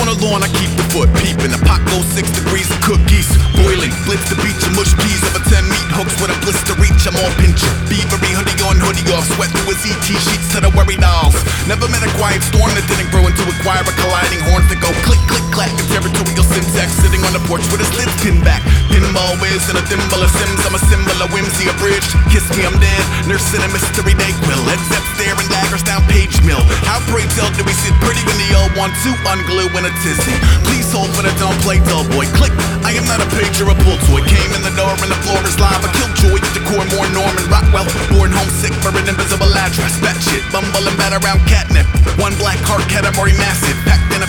On a lawn, I keep the foot peeping. The pot goes 6 degrees and cookies boiling. Blitz the beach and mush peas over 10 meat hooks with a blister reach. I'm all pincher. Beavery hoodie on, hoodie off. Sweat through his ET sheets to the worry dolls. Never met a quiet storm that didn't grow into a choir of colliding horns that go click, click, clack. A territorial syntax sitting on the porch with his lids pinned back. Pinball whiz and a thimble of Sims. I'm a symbol of whimsy abridged. Kiss me, I'm dead. Nursing a mystery Dayquil. Head steps staring daggers down page mill. How pray tell do we sit pretty when the old want to unglue in a tizzy? Please hold for the don't play dull boy. Click. I am not a page or a pull toy. Came in the door and the floor is lava. Killjoy, decor more Norman Rockwell. Born homesick for an invisible address. Bat shit, bumble and bat around catnip. One black heart category massive. Packed in a